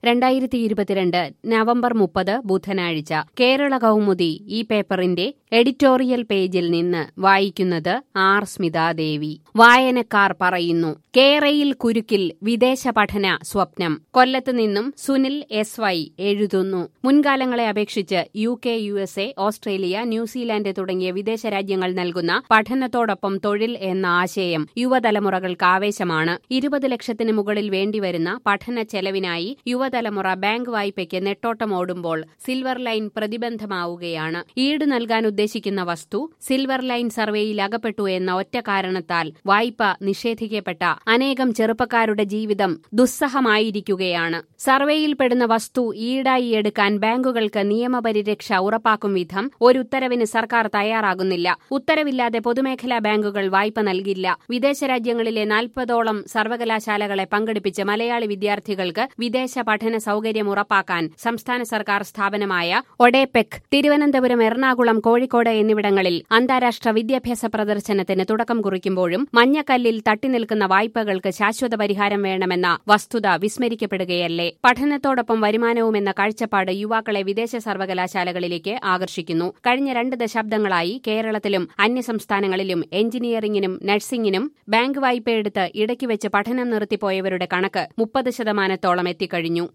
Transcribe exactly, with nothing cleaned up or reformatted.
രണ്ടായിരത്തി ഇരുപത്തിരണ്ട് നവംബർ മുപ്പത് ബുധനാഴ്ച കേരള കൗമുദി ഈ പേപ്പറിന്റെ എഡിറ്റോറിയൽ പേജിൽ നിന്ന് വായിക്കുന്നത് ആർ സ്മിതാദേവി. വായനക്കാർ പറയുന്നു. കേരയിൽ കുരുക്കിൽ വിദേശ പഠന സ്വപ്നം. കൊല്ലത്ത് നിന്നും സുനിൽ എസ് വൈ എഴുതുന്നു. മുൻകാലങ്ങളെ അപേക്ഷിച്ച് U K, U S A, Australia, New Zealand തുടങ്ങിയ വിദേശ രാജ്യങ്ങൾ നൽകുന്ന പഠനത്തോടൊപ്പം തൊഴിൽ എന്ന ആശയം യുവതലമുറകൾക്ക് ആവേശമാണ്. ഇരുപത് ലക്ഷത്തിന് മുകളിൽ വേണ്ടിവരുന്ന പഠന ചെലവിനായി യുവതലമുറ ബാങ്ക് വായ്പയ്ക്ക് നെട്ടോട്ടമോടുമ്പോൾ സിൽവർ ലൈൻ പ്രതിബന്ധമാവുകയാണ്. ഈട് നൽകാൻ ഉദ്ദേശിക്കുന്ന വസ്തു സിൽവർ ലൈൻ സർവേയിൽ അകപ്പെട്ടു എന്ന ഒറ്റ കാരണത്താൽ വായ്പ നിഷേധിക്കപ്പെട്ട അനേകം ചെറുപ്പക്കാരുടെ ജീവിതം ദുസ്സഹമായിരിക്കുകയാണ്. സർവേയിൽപ്പെടുന്ന വസ്തു ഈടായി എടുക്കാൻ ബാങ്കുകൾക്ക് നിയമപരിരക്ഷ ഉറപ്പാക്കും വിധം ഒരു ഉത്തരവിന് സർക്കാർ തയ്യാറാകുന്നില്ല. ഉത്തരവില്ലാതെ പൊതുമേഖലാ ബാങ്കുകൾ വായ്പ നൽകില്ല. വിദേശ രാജ്യങ്ങളിലെ നാൽപ്പതോളം സർവകലാശാലകളെ പങ്കെടുപ്പിച്ച് മലയാളി വിദ്യാർത്ഥികൾക്ക് വിദേശ പഠന സൌകര്യം ഉറപ്പാക്കാൻ സംസ്ഥാന സർക്കാർ സ്ഥാപനമായ ഒഡേപെക് തിരുവനന്തപുരം, എറണാകുളം, കോഴിക്കോട് എന്നിവിടങ്ങളിൽ അന്താരാഷ്ട്ര വിദ്യാഭ്യാസ പ്രദർശനത്തിന് തുടക്കം കുറിക്കുമ്പോഴും മഞ്ഞക്കല്ലിൽ തട്ടിനിൽക്കുന്ന വായ്പകൾക്ക് ശാശ്വത പരിഹാരം വേണമെന്ന വസ്തുത വിസ്മരിക്കപ്പെടുകയല്ലേ? പഠനത്തോടൊപ്പം വരുമാനവും എന്ന കാഴ്ചപ്പാട് യുവാക്കളെ വിദേശ സർവകലാശാലകളിലേക്ക് ആകർഷിക്കുന്നു. കഴിഞ്ഞ രണ്ട് ദശാബ്ദങ്ങളായി കേരളത്തിലും അന്യസംസ്ഥാനങ്ങളിലും എഞ്ചിനീയറിംഗിനും നഴ്സിംഗിനും ബാങ്ക് വായ്പയെടുത്ത് ഇടയ്ക്ക് വെച്ച് പഠനം നിർത്തിപ്പോയവരുടെ കണക്ക് മുപ്പത് ശതമാനത്തോളം എത്തിക്കഴിഞ്ഞു.